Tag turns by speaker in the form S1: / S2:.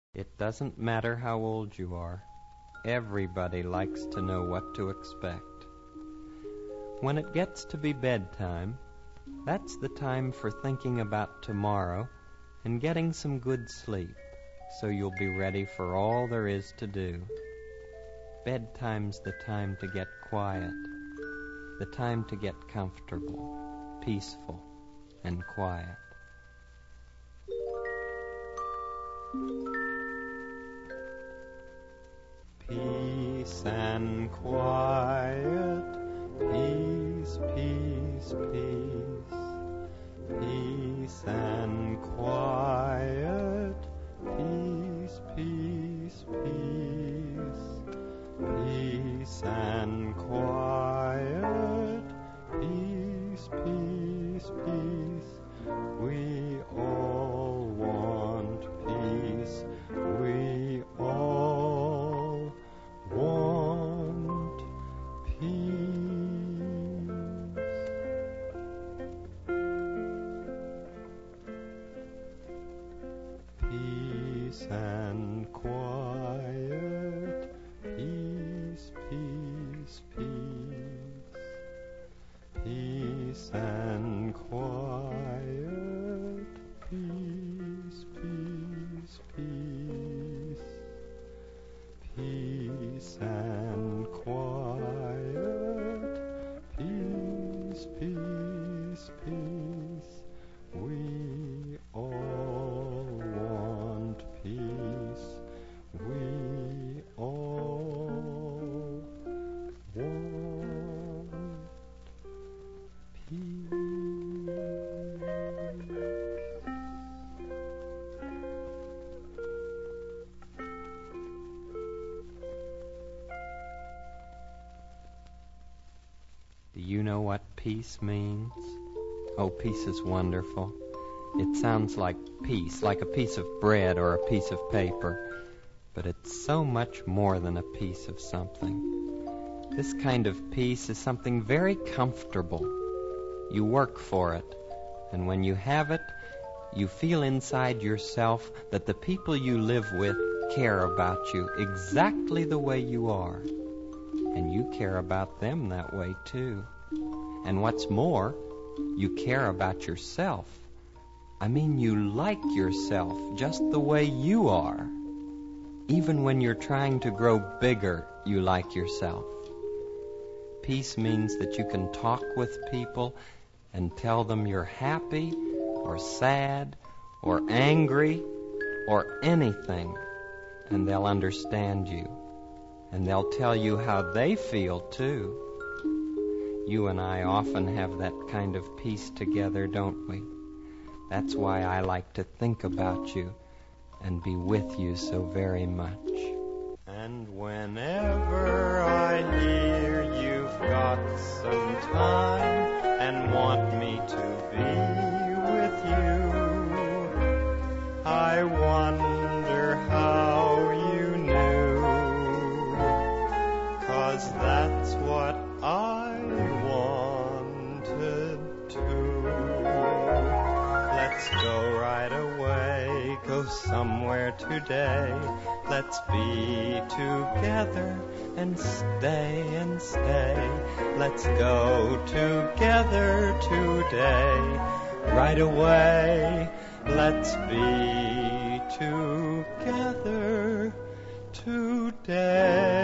S1: It doesn't matter how old you are. Everybody likes to know what to expect. When it gets to be bedtime, that's the time for thinking about tomorrow and getting some good sleep, so you'll be ready for all there is to do. Bedtime's the time to get quiet, the time to get comfortable, peaceful, and quiet. Peace and quiet, peace, peace, peace. Peace and quiet, peace, peace, peace. Peace and quiet, peace, peace, peace. We all want peace. We all want peace. Peace and quiet, peace, peace, peace. Peace and quiet, peace, peace, peace. Peace and quiet, peace, peace, peace. We all want peace. We all want peace. Do you know what peace means? Oh, peace is wonderful. It sounds like peace, like a piece of bread or a piece of paper. But it's so much more than a piece of something. This kind of peace is something very comfortable. You work for it, and when you have it, you feel inside yourself that the people you live with care about you exactly the way you are. And you care about them that way too. And what's more, you care about yourself. I mean, you like yourself just the way you are. Even when you're trying to grow bigger, you like yourself. Peace means that you can talk with people and tell them you're happy or sad or angry or anything, and they'll understand you. And they'll tell you how they feel, too. You and I often have that kind of peace together, don't we? That's why I like to think about you and be with you so very much. And whenever I hear you've got some time and want me to be with you, I wonder how you knew, 'cause that's what I wanted to. Let's go right away, go somewhere today. Let's be together and stay and stay. Let's go together today, right away. Let's be together today.